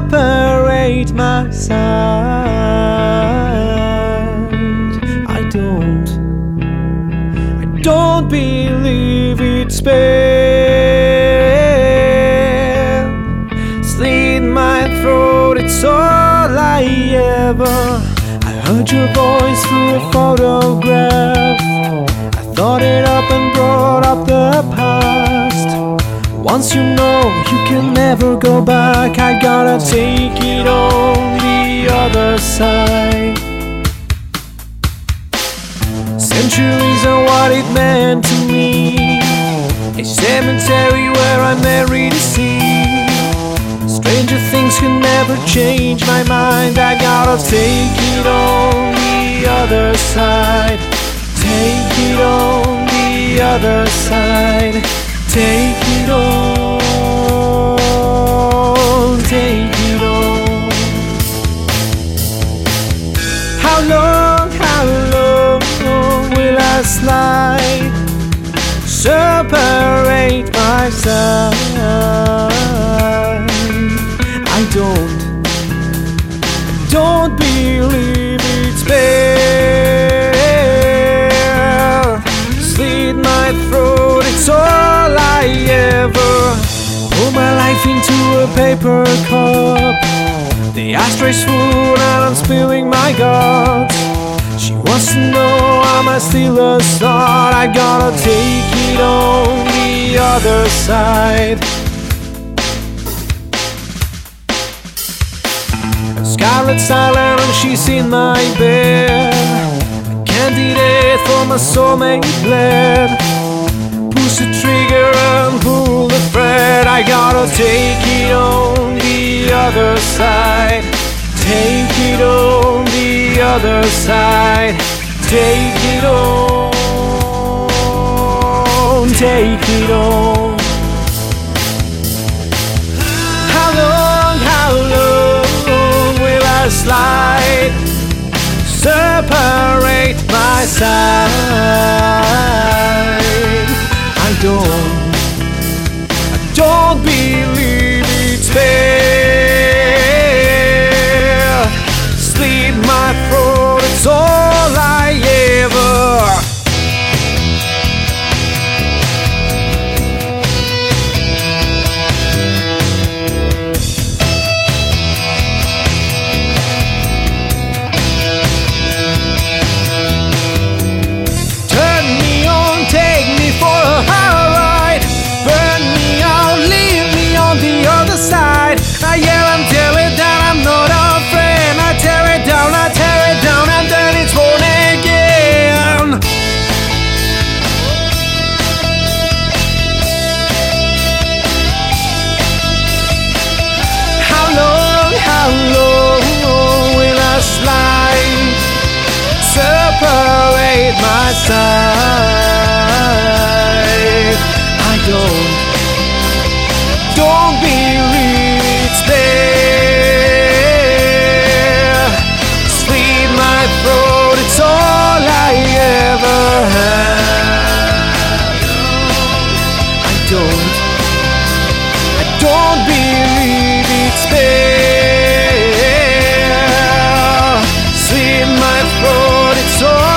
separate my side. I don't believe it's fair. Slit my throat, it's all I ever. I heard your voice through a photograph. I thought it up and brought up the past. Once you know you can never go back, I gotta take it on the other side. Centuries are what it meant to me. A cemetery where I'm buried to see. Stranger things can never change my mind. I gotta take it on the other side. Take it on the other side. Take it on, take it on. How long will I slide? Separate my side. I don't believe it's fair. Slit my throat, it's all I ever. Pour my life into a paper cup. The ashtray full and I'm spilling my guts. She wants to know, am I still a star? I gotta take it on the other side. Scarlet silent and she's in my bed. A candidate for my soulmate bled. Push the trigger and pull the thread. I gotta take it on the other side. Take it on the other side. Take it on, take it on. How long will I slide? Separate my side. I don't believe it's fair. Slit my throat, it's all I ever. Turn me on, take me for a high ride. Burn me out, leave me on the other side. I yell and tell it that I'm not a friend. I tear it down, and then it's born again. How long will I slide? Separate my side. I don't believe it's fair. Slit my throat, it's all I ever had. I don't believe it's fair. Slit my throat, it's all